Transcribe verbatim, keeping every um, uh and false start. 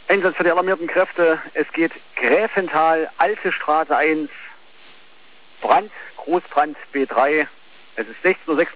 Einsatz für die alarmierten Kräfte. Es geht Gräfental, Alte Straße eins, Brand, Großbrand B drei. Es ist sechzehn Uhr sechs.